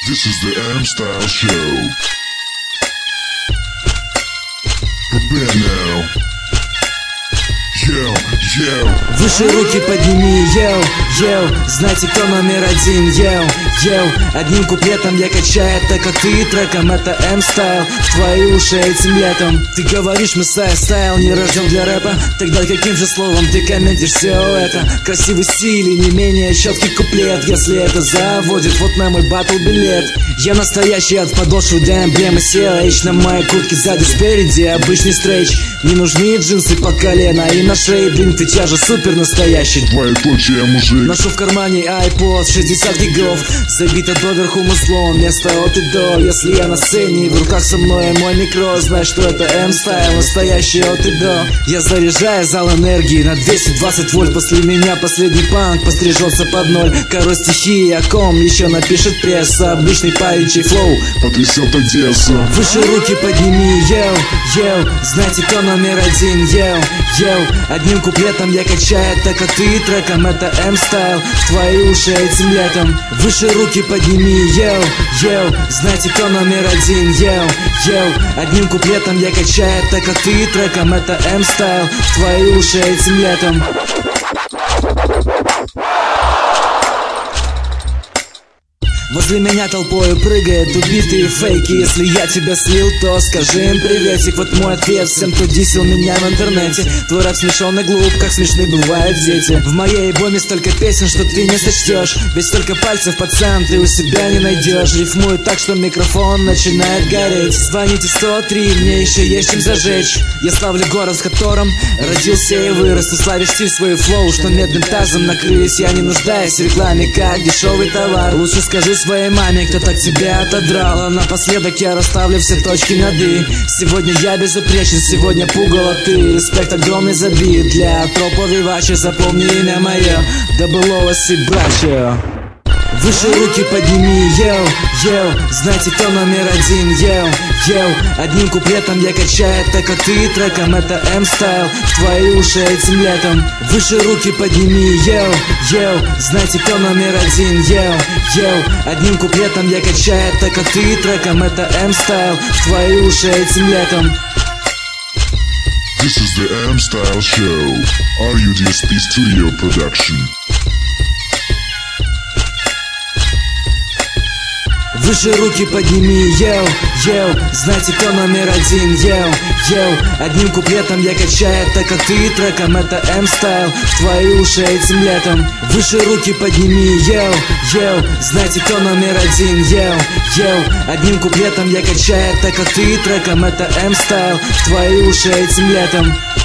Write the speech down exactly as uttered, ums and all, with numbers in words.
This is the M-Style Show. Prepare now. Yo, yo. Выше руки подними, йоу, йоу. Знаете, кто номер один, йоу, йоу. Одним куплетом я качаю, так как ты треком. Это M-Style в твои уши этим летом. Ты говоришь, мы стайл, не рожден для рэпа. Тогда каким же словом ты комментишь все это? Красивый стиль и не менее четкий куплет. Если это заводит, вот на мой батл билет. Я настоящий от подошвы до эмблемы си эйч. На моей куртке сзади спереди обычный стрейч. Не нужны джинсы по колено и на шее блин, ты тяжа супер настоящий. Двоеточие мужик. Ношу в кармане iPod, шестьдесят гигов. Забито доверху музлом, место от и до. Если я на сцене и в руках со мной мой микро, знай, что это M-Style, настоящий от и до. Я заряжаю зал энергии на двести двадцать вольт. После меня последний панк пострижется под ноль. Король стихии, о ком еще напишет пресса. Обычный парень, чей флоу потрясет Одессу. Выше руки подними, йоу, йоу. Знаете, кто номер один, йоу, йоу. Одним куплетом я качаю, так как ты треком. Это M-Style в твои уши этим летом. Выше руки подними, йоу, йоу. Знаете, кто номер один, йоу, йоу. Одним куплетом я качаю, так как ты треком. Это M-Style в твои уши этим летом. Возле меня толпою прыгают убитые фейки. Если я тебя слил, то скажи им приветик. Вот мой ответ всем, кто дисел меня в интернете. Твой рэп смешон и глуп, как смешны бывают дети. В моей альбоме столько песен, что ты не сочтешь. Ведь столько пальцев, пацан, ты у себя не найдешь. Рифмую так, что микрофон начинает гореть. Звоните сто три, мне еще есть чем зажечь. Я славлю город, в котором родился и вырос. Ты славишь стиль, свою флоу, что медным тазом накрылись. Я не нуждаюсь в рекламе, как дешевый товар. Лучше скажи своей маме, кто так тебя отодрал. А напоследок я расставлю все точки над «и». Сегодня я безупречен, сегодня пугало ты. Респект огромный за бит для тропа вивачи. Запомни имя мое, Даблоуэс и братья. Выше руки подними, йоу, йоу. Знаете, кто номер один, йоу, йоу. Одним куплетом я качаю, так как ты треком. Это M-Style в твои уши этим летом. Выше руки подними, йоу, йоу. Знаете, кто номер один, йоу, йоу. Одним куплетом я качаю, так как ты треком. Это M-Style в твои уши этим летом. This is the M-Style Show. Audio ди эс пи Studio Production. Выше руки подними, йоу, йоу. Знаете, кто номер один, йоу, йоу. Одним куплетом я качаю, так как ты треком. Это M-Style в твои уши этим летом. Выше руки подними, йоу, йоу. Знаете, кто номер один, йоу, йоу. Одним куплетом я качаю, так как ты треком. Это M-Style в твои уши этим летом.